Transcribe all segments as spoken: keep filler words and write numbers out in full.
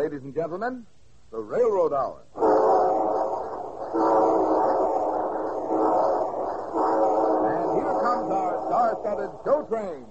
ladies and gentlemen, the Railroad Hour. And here comes our star-studded show train.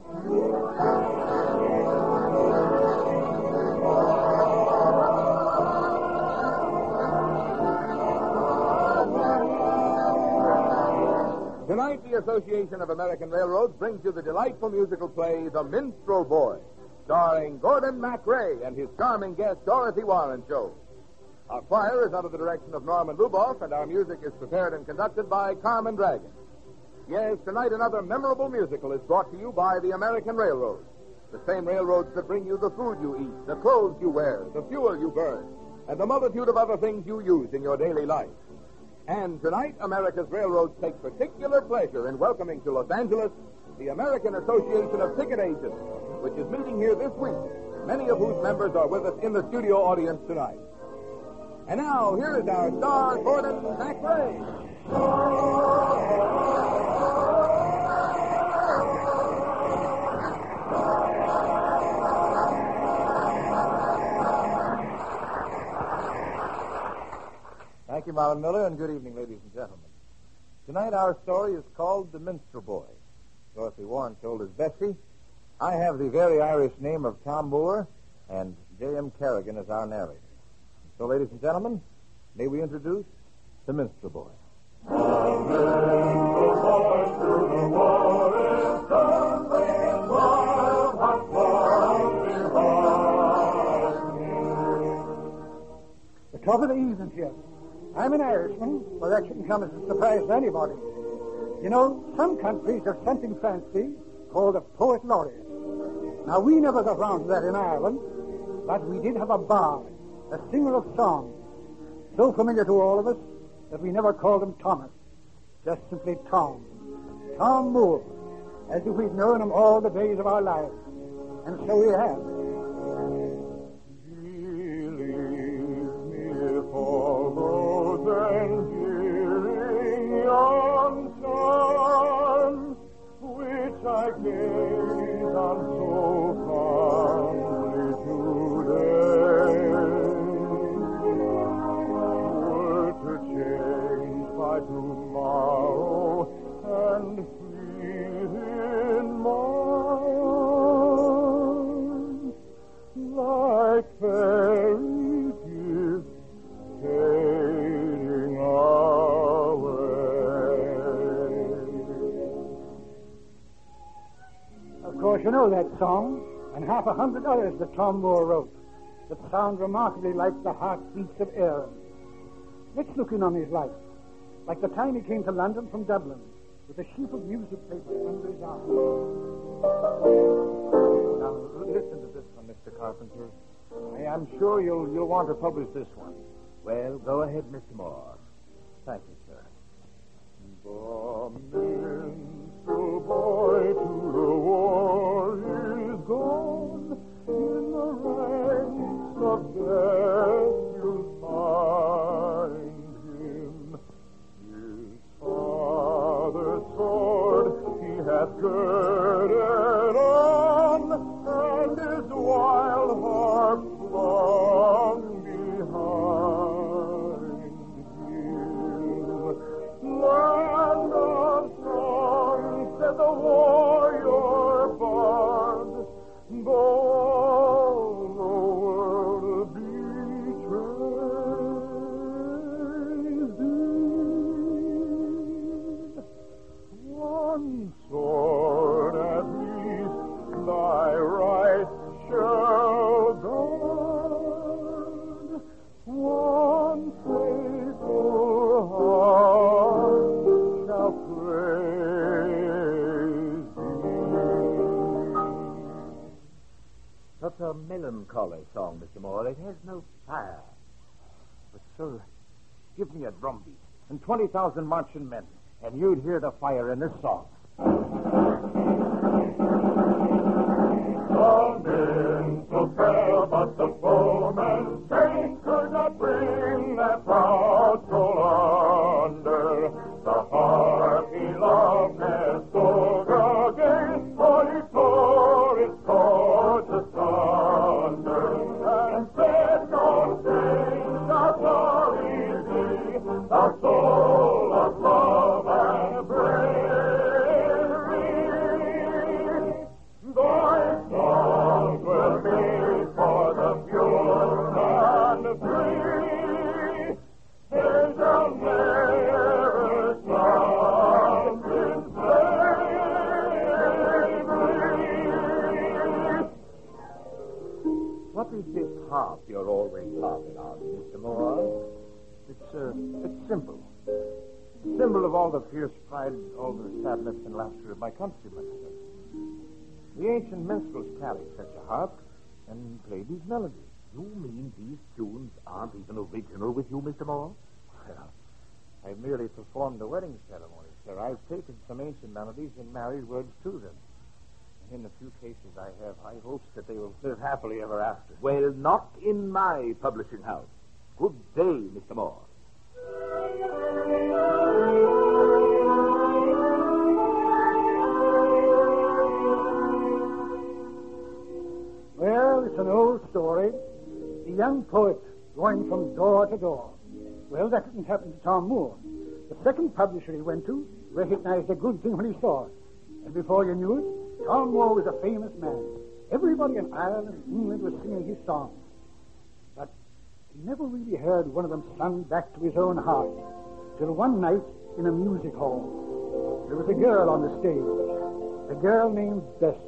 Tonight, the Association of American Railroads brings you the delightful musical play, The Minstrel Boy, starring Gordon MacRae and his charming guest, Dorothy Warren Show. Our choir is under the direction of Norman Luboff, and our music is prepared and conducted by Carmen Dragon. Yes, tonight another memorable musical is brought to you by the American Railroads, the same railroads that bring you the food you eat, the clothes you wear, the fuel you burn, and the multitude of other things you use in your daily life. And tonight, America's railroads take particular pleasure in welcoming to Los Angeles the American Association of Ticket Agents, which is meeting here this week, many of whose members are with us in the studio audience tonight. And now, here is our star, Gordon MacRae. Thank you, Marlon Miller, and good evening, ladies and gentlemen. Tonight, our story is called The Minstrel Boy. Dorothy Warren told us Bessie. I have the very Irish name of Tom Moore, and J M. Kerrigan is our narrator. So, ladies and gentlemen, may we introduce The Minstrel Boy. The minstrel boy through the war is tumbling wild, hot blood behind. The top of the evening here. I'm an Irishman, well, that shouldn't come as a surprise to anybody. You know, some countries have something fancy called a poet laureate. Now, we never got round to that in Ireland, but we did have a bard, a singer of songs, so familiar to all of us that we never called him Thomas, just simply Tom. Tom Moore, as if we'd known him all the days of our lives. And so we have. And hearing yon charms which I gaze on so fondly today, were to change by tomorrow and feel in my arms like fairy gifts fading away. Of course, you know that song, and half a hundred others that Tom Moore wrote, that sound remarkably like the heartbeats of Aaron. Let's look in on his life, like the time he came to London from Dublin, with a sheaf of music papers under his arm. Now, listen to this one, Mister Carpenter. I am sure you'll you'll want to publish this one. Well, go ahead, Mister Moore. Thank you, sir. The minstrel boy to the war is gone. In the ranks of death you'll find him. His father's sword he hath girded on, and his wild harp flung behind. Land of song, said the warrior bard, though all the world betrays thee, one sword at least thy right shall guard, one faithful heart shall praise thee. That's a melancholy song, Mister Moore. It has no fire. But, sir, give me a drum beat and twenty thousand marching men, and you'd hear the fire in this song. The minstrel fell, but the foeman's strength could not bring that proud soul under. The heart he loved has spoke again, for he tore its cords asunder, and said, no you're always harping on, Mister Moore? It's, uh, it's simple. A symbol of all the fierce pride, all the sadness and laughter of my countrymen. The ancient minstrels carried such a harp and played these melodies. You mean these tunes aren't even original with you, Mister Moore? Well, I merely performed the wedding ceremony, sir. I've taken some ancient melodies and married words to them. And in the few cases I have high hopes that they will live happily ever after. Well, not in my publishing house. Good day, Mister Moore. Well, it's an old story. The young poet going from door to door. Well, that didn't happen to Tom Moore. The second publisher he went to recognized a good thing when he saw it. And before you knew it, Tom Moore was a famous man. Everybody in Ireland and England was singing his songs. But he never really heard one of them sung back to his own heart till one night in a music hall. There was a girl on the stage, a girl named Bessie.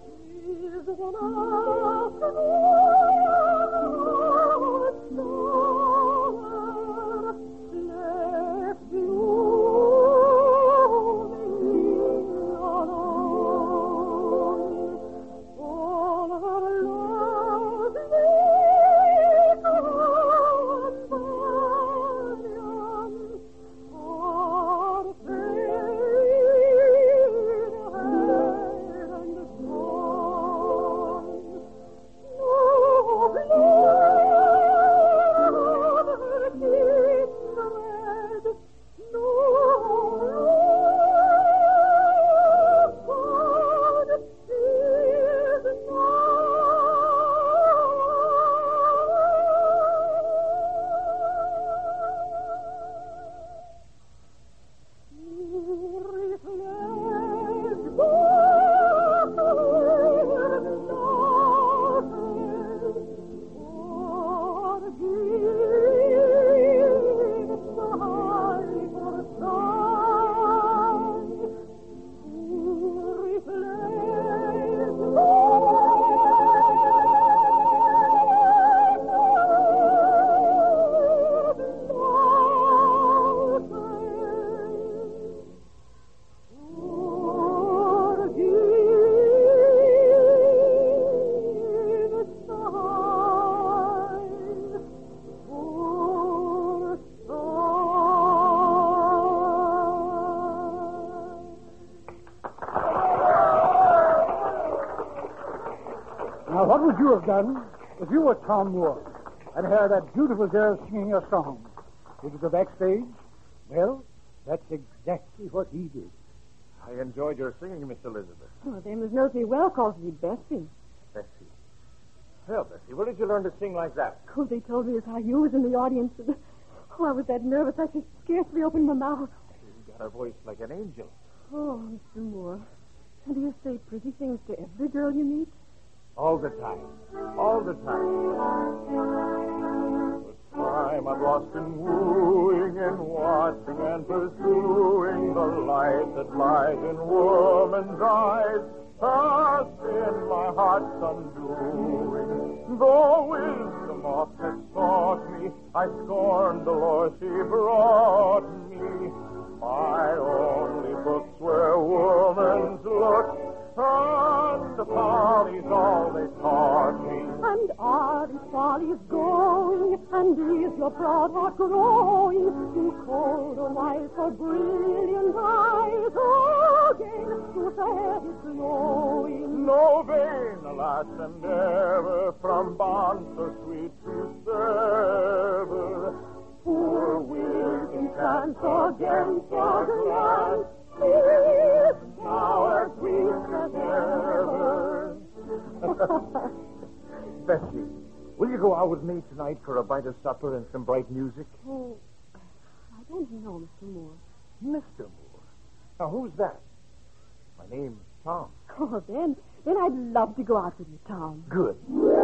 Now, what would you have done if you were Tom Moore and heard that beautiful girl singing your song? Would you go backstage? Well, that's exactly what he did. I enjoyed your singing, Miss Elizabeth. Oh, they must know me well, calls me Bessie. Bessie. Well, Bessie, where did you learn to sing like that? Oh, they told me as how you was in the audience. And, oh, I was that nervous I could scarcely open my mouth. You got a voice like an angel. Oh, Mister Moore. And do you say pretty things to every girl you meet? All the time. All the time. The time I've lost in wooing and watching and pursuing the light that lies in woman's eyes has been my heart's undoing. Though wisdom oft has sought me, I scorned the lure she brought me. My only books were woman's look, and folly's all they taught me. And are these follies going, and is your proud heart growing? You colder wife for brilliant eyes, again to set it glowing. No vain, alas, and ever from bonds so sweet to sever. Poor wisdom can't against your glance. Please, now as sweet as ever. Bessie, will you go out with me tonight for a bite of supper and some bright music? Oh, I don't know, Mister Moore. Mister Moore? Now, who's that? My name's Tom. Oh, then, then I'd love to go out with you, Tom. Good.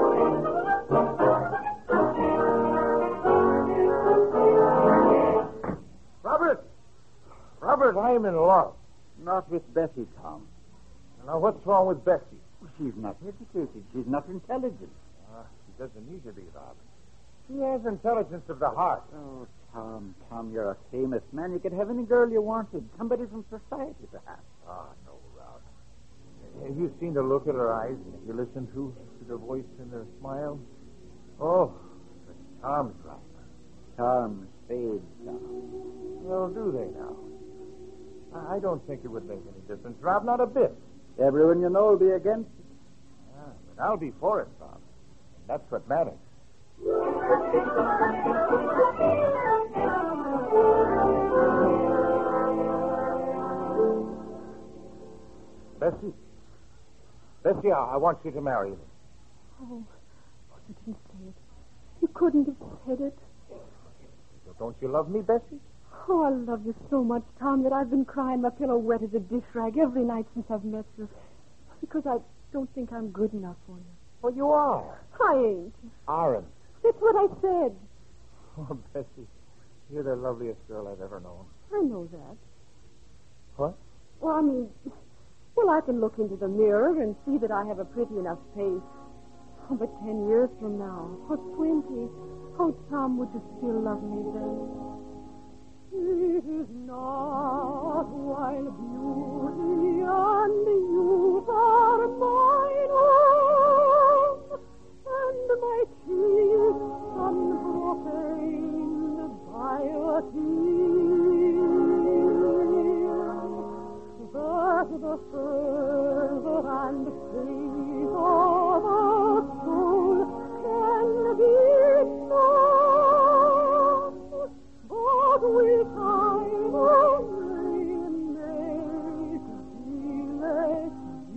Robert! Robert, I'm in love. Not with Bessie, Tom. Now, what's wrong with Bessie? She's not educated. She's not intelligent. Uh, she's doesn't need to be, Robin. He has intelligence of the heart. Oh, Tom, Tom, you're a famous man. You could have any girl you wanted. Somebody from society, perhaps. Ah, no, Robin. Have you seen the look in her eyes? Have you listened to, to the voice and the smile? Oh, the charms, Robin. Charms fade, Tom. Well, do they now? I I don't think it would make any difference, Rob, not a bit. Everyone you know will be against it. Ah, but I'll be for it, Rob. And that's what matters. Bessie? Bessie, I, I want you to marry me. Oh, you didn't say it. You couldn't have said it. Don't you love me, Bessie? Oh, I love you so much, Tom, that I've been crying my pillow wet as a dish rag every night since I've met you. Because I don't think I'm good enough for you. Well, you are. I ain't. Aren't. That's what I said. Oh, Bessie, you're the loveliest girl I've ever known. I know that. What? Well, I mean, well, I can look into the mirror and see that I have a pretty enough face. Oh, but ten years from now, or twenty, oh, Tom, would you still love me then? It is not while beauty and youth are mine own, and my cheeks unprofaned by a tear, that the fervor and faith of a soul can be known, but with time only make thee less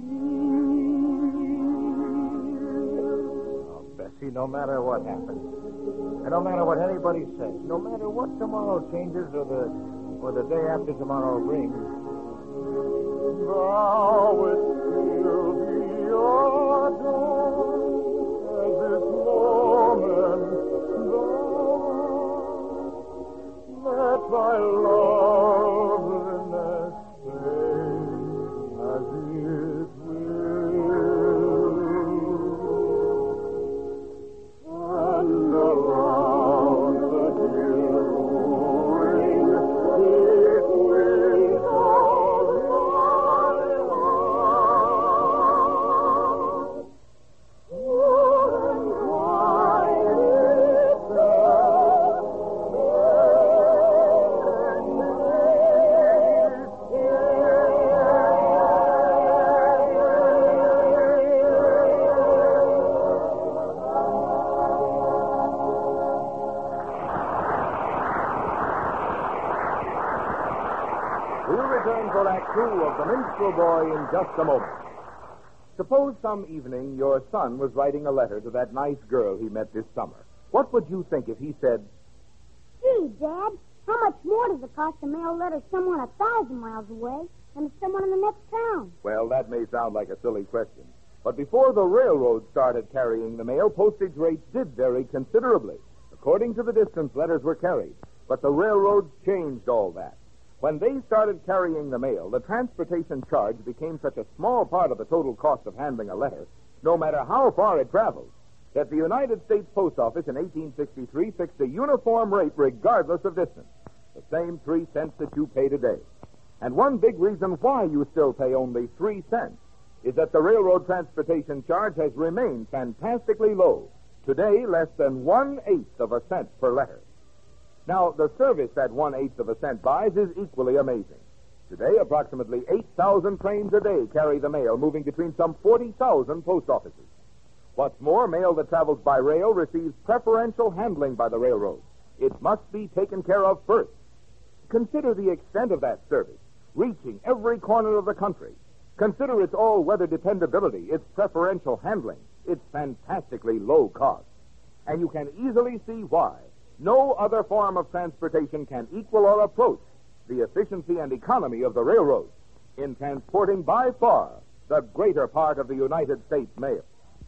dear. Oh, Bessie, no matter what happens, and no matter what anybody says, no matter what tomorrow changes or the or the day after tomorrow brings, thou wilt still be adored as this moment thou let thy loveliness stay as it will, and around the dear ring it will all my love. Pure and quiet is there, We'll return for Act Two of The Minstrel Boy in just a moment. Suppose some evening your son was writing a letter to that nice girl he met this summer. What would you think if he said, Gee, Dad, how much more does it cost to mail a letter to someone a thousand miles away than to someone in the next town? well, that may sound like a silly question, but before the railroad started carrying the mail, postage rates did vary considerably, according to the distance letters were carried. But the railroads changed all that. When they started carrying the mail, the transportation charge became such a small part of the total cost of handling a letter, no matter how far it traveled, that the United States Post Office in eighteen sixty-three fixed a uniform rate regardless of distance, the same three cents that you pay today. And one big reason why you still pay only three cents is that the railroad transportation charge has remained fantastically low. Today, less than one-eighth of a cent per letter. Now, the service that one-eighth of a cent buys is equally amazing. Today, approximately eight thousand trains a day carry the mail, moving between some forty thousand post offices. What's more, mail that travels by rail receives preferential handling by the railroad. It must be taken care of first. Consider the extent of that service, reaching every corner of the country. Consider its all-weather dependability, its preferential handling, its fantastically low cost. And you can easily see why. No other form of transportation can equal or approach the efficiency and economy of the railroad in transporting by far the greater part of the United States mail.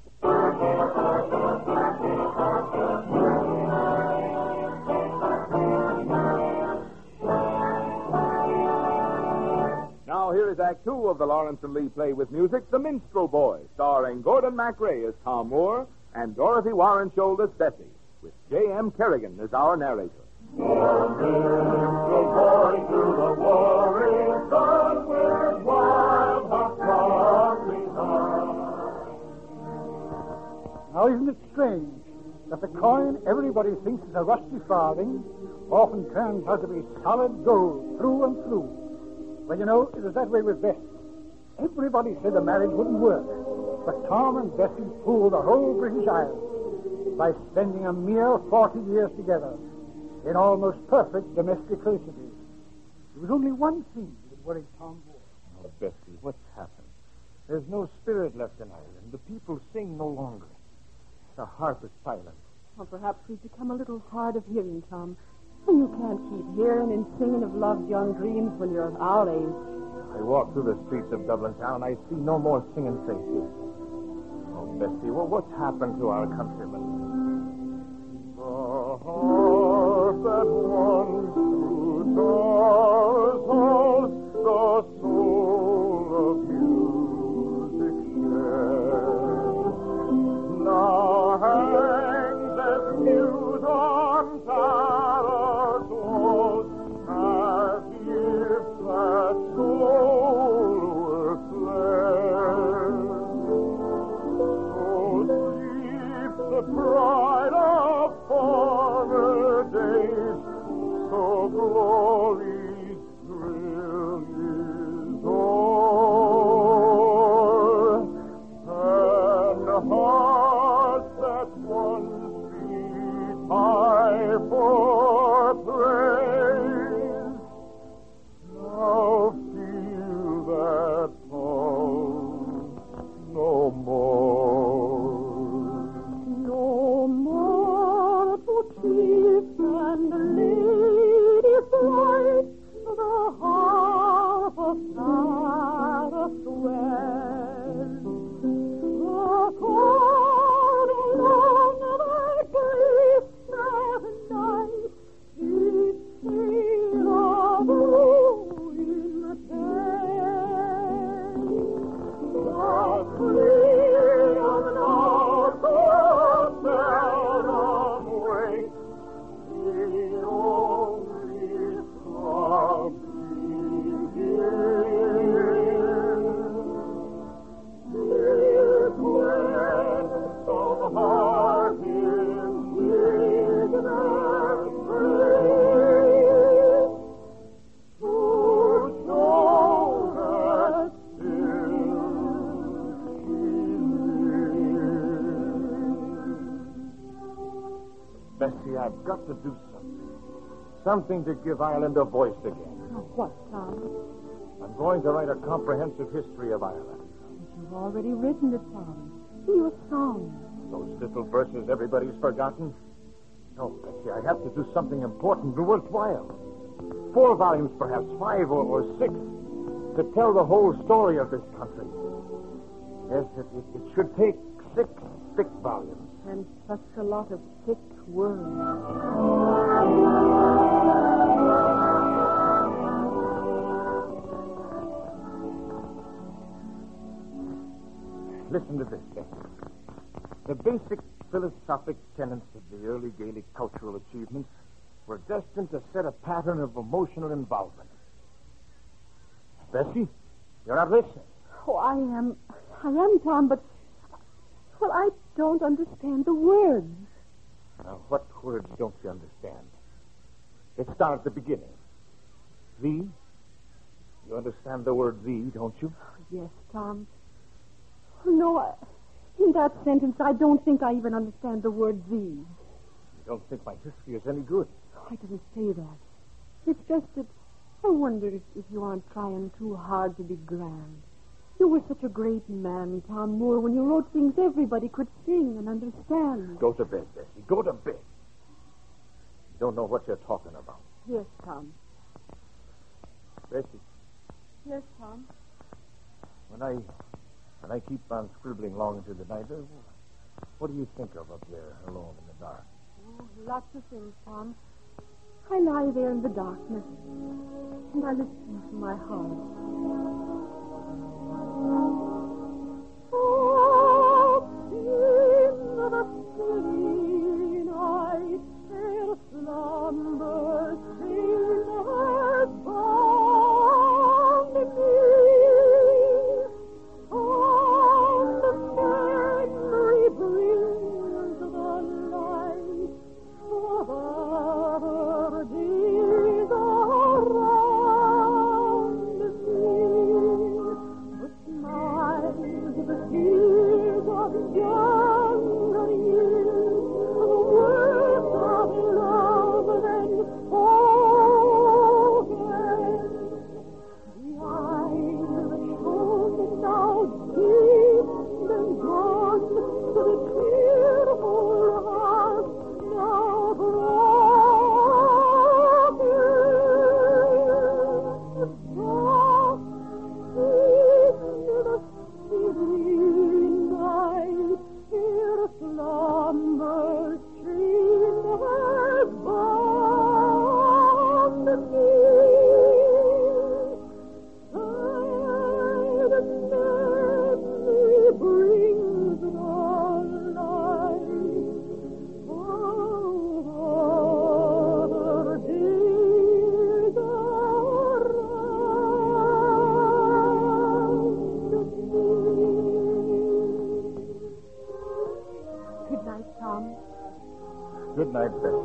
Now here is Act Two of the Lawrence and Lee play with music, The Minstrel Boy, starring Gordon MacRae as Tom Moore and Dorothy Warren showed us Bessie, with J M. Kerrigan as our narrator. The minstrel boy to the war is gone with wild hot crossing heart. Now, isn't it strange that the coin everybody thinks is a rusty farthing often turns out to be solid gold through and through? Well, you know, it was that way with Bessie. Everybody said the marriage wouldn't work, but Tom and Bessie fooled the whole British Isles by spending a mere forty years together in almost perfect domestic felicity. There was only one thing that worried Tom more. Oh, Bessie, what's happened? There's no spirit left in Ireland. The people sing no longer. The harp is silent. Well, perhaps we've become a little hard of hearing, Tom. And you can't keep hearing and singing of love's young dreams when you're our age. I walk through the streets of Dublin town. I see no more singing faces. Oh, Bessie, well, what's happened to our countrymen? The heart that once through doors holds the soul of music shared, now hangs as mute on Tara's walls, as if that soul were fled. So sleeps the bride of former days, so glory's thrill is o'er, and hearts that once beat high for praise now feel that pulse no more. No more to chiefs and ladies bright, the harp of Tara swells. The chord along the glistening night, its tale of ruin tells. The freedom now so seldom wakes, the only throb Bessie, I've got to do something. Something to give Ireland a voice again. Oh, what, Tom? I'm going to write a comprehensive history of Ireland. You've already written it, Tom. Your song. Those little verses everybody's forgotten? No, Bessie, I have to do something important and worthwhile. Four volumes, perhaps five or, or six, to tell the whole story of this country. Yes, it, it, it should take six thick volumes. And such a lot of thick words. Listen to this, Bessie. The basic philosophic tenets of the early Gaelic cultural achievements were destined to set a pattern of emotional involvement. Bessie, you're not listening. Oh, I am. I am, Tom, but... Well, I don't understand the words. Now, what words don't you understand? Let's start at the beginning. Thee. You understand the word thee, don't you? Yes, Tom. No, I, in that sentence, I don't think I even understand the word thee. You don't think my history is any good? I didn't say that. It's just that I wonder if, if you aren't trying too hard to be grand. You were such a great man, Tom Moore. When you wrote things everybody could sing and understand. Go to bed, Bessie. Go to bed. You don't know what you're talking about. Yes, Tom. Bessie, Yes, Tom. when I when I keep on scribbling long into the night, uh, what do you think of up there alone in the dark? Oh, lots of things, Tom. I lie there in the darkness, and I listen to my heart. Oh, in the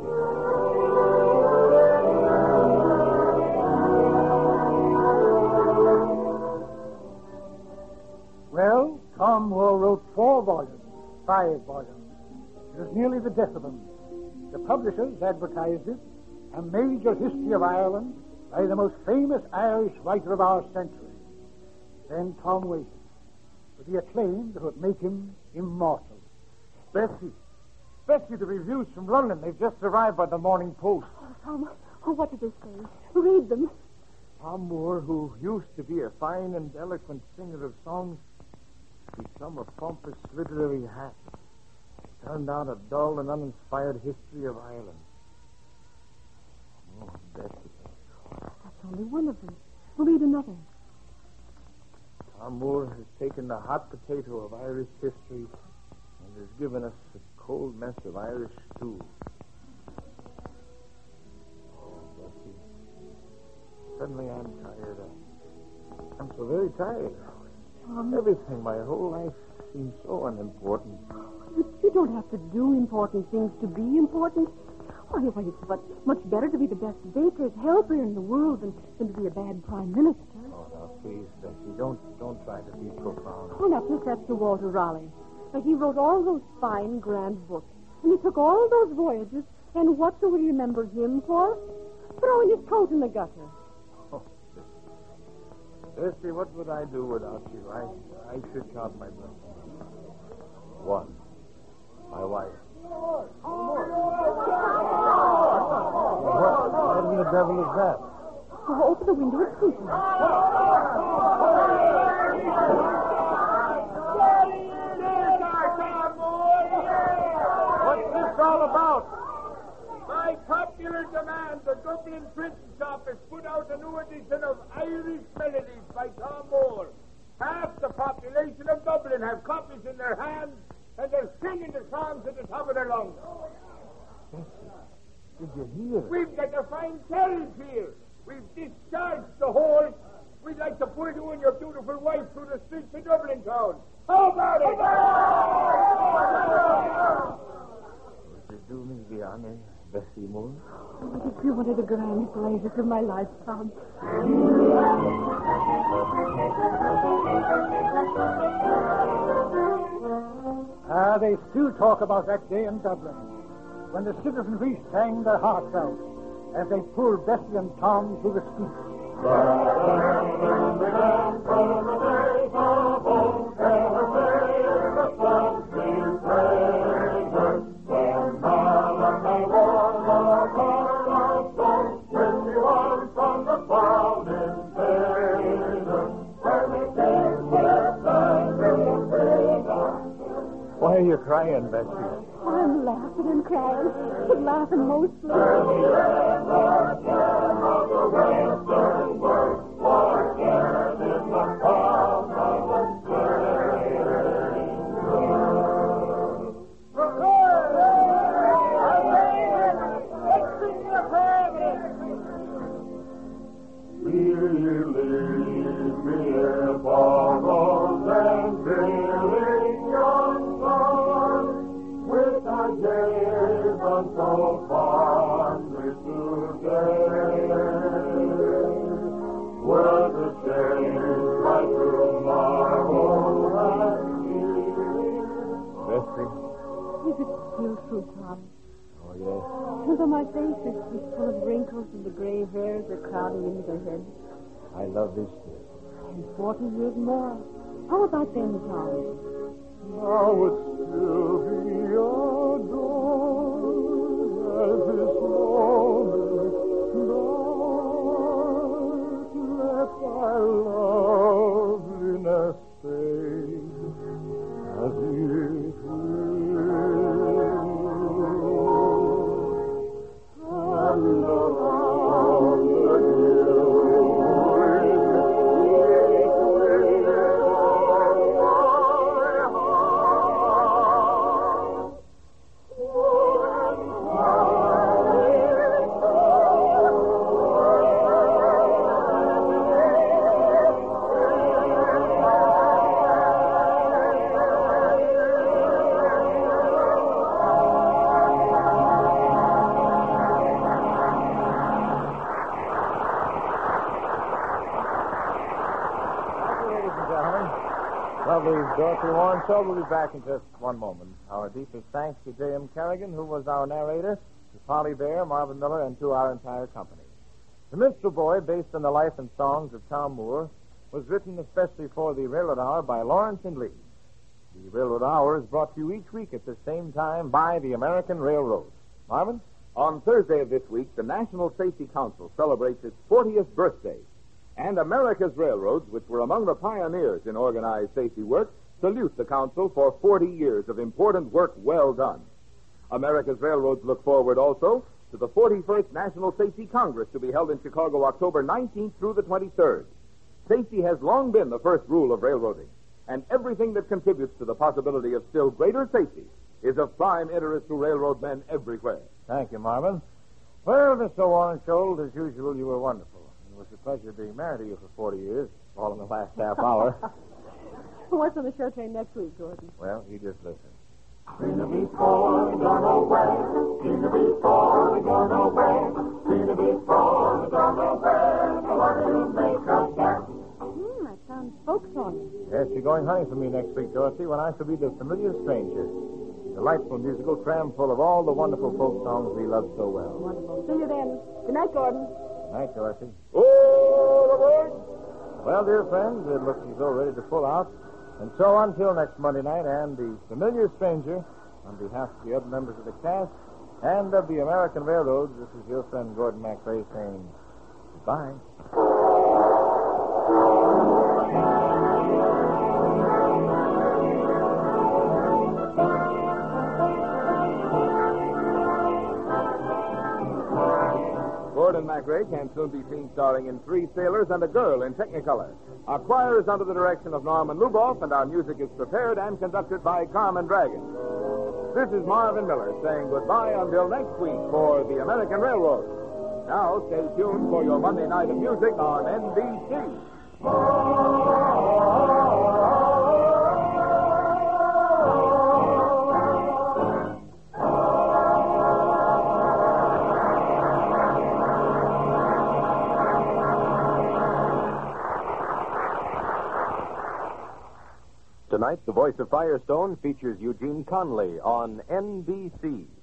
Well, Tom Moore wrote four volumes, five volumes. It was nearly the death of him. The publishers advertised it, a major history of Ireland by the most famous Irish writer of our century. Then Tom waited for the acclaim that would make him immortal. Bessie. Bessie, the reviews from London, they've just arrived by the Morning Post. Oh, Tom, oh, what did they say? Read them. Tom Moore, who used to be a fine and eloquent singer of songs, become a pompous literary hack. Turned out a dull and uninspired history of Ireland. Oh, Bessie. That's only one of them. Read another. Tom Moore has taken the hot potato of Irish history and has given us a cold mess of Irish stew. Oh, Bessie. Suddenly I'm tired. I'm so very tired. Tom. Everything, my whole life, seems so unimportant. You, you don't have to do important things to be important. Why, why, it's but much better to be the best baker's helper in the world than, than to be a bad prime minister. Oh, now, please, Bessie, don't don't try to be profound. Oh, now, please, that's to Walter Raleigh. Now, he wrote all those fine, grand books. And he took all those voyages, and what do we remember him for? Throwing his coat in the gutter. Oh, Bessie, what would I do without you? I, I should count my blessings. One, my wife. What, what in the devil is that? Oh, open the window and see him. What's this all about? By popular demand, the Dublin Prince's Office put out a new edition of Irish Melodies by Tom Moore. Half the population of Dublin have copies in their hands, and they're singing the songs at the top of their lungs. Did you hear? We've got a fine carriage here. We've discharged the horse. We'd like to pull you and your beautiful wife through the streets of Dublin town. How about it? Would you do me the honor, Bessie Moore? Oh, it's you one of the grand pleasures of my life, Tom. Ah, they still talk about that day in Dublin, when the citizenry sang their hearts out as they pulled Bessie and Tom through the streets. Why are you crying, Bessie? I'm laughing and crying, but laughing mostly. My face is full of wrinkles and the gray hairs are crowding into the head. I love this day. And forty years more. How about them, Tom? Now would still be adored as this moment dark. Let thy loveliness fade as it will. And around the hill with of the Dorothy Warren Show. We'll be back in just one moment. Our deepest thanks to J M. Carrigan, who was our narrator, to Polly Bear, Marvin Miller, and to our entire company. The Minstrel Boy, based on the life and songs of Tom Moore, was written especially for the Railroad Hour by Lawrence and Lee. The Railroad Hour is brought to you each week at the same time by the American Railroad. Marvin? On Thursday of this week, the National Safety Council celebrates its fortieth birthday. And America's railroads, which were among the pioneers in organized safety work, salute the Council for forty years of important work well done. America's railroads look forward also to the forty-first National Safety Congress to be held in Chicago October nineteenth through the twenty-third. Safety has long been the first rule of railroading, and everything that contributes to the possibility of still greater safety is of prime interest to railroad men everywhere. Thank you, Marvin. Well, Mister Warren Scholl, as usual, you were wonderful. It was a pleasure being married to you for forty years, all in the last half hour. What's on the show train next week, Gordon? Well, you just listen. Gonna be born, gonna away. Gonna be born, gonna away. Gonna be born, gonna away. I want to make a step. Hmm, that sounds folk songy. Yes, you're going hunting for me next week, Dorothy, when I shall be the familiar stranger. Delightful musical cram full of all the wonderful folk songs we love so well. Wonderful. See you then. Good night, Gordon. Night, Dorothy. All aboard! Well, dear friends, it looks as though ready to pull out. And so until next Monday night, and the familiar stranger, on behalf of the other members of the cast and of the American Railroads, this is your friend Gordon MacRae saying goodbye. Gordon MacRae can soon be seen starring in Three Sailors and a Girl in Technicolor. Our choir is under the direction of Norman Lugoff, and our music is prepared and conducted by Carmen Dragon. This is Marvin Miller saying goodbye until next week for the American Railroad. Now stay tuned for your Monday night of music on N B C. Tonight, The Voice of Firestone features Eugene Conley on N B C.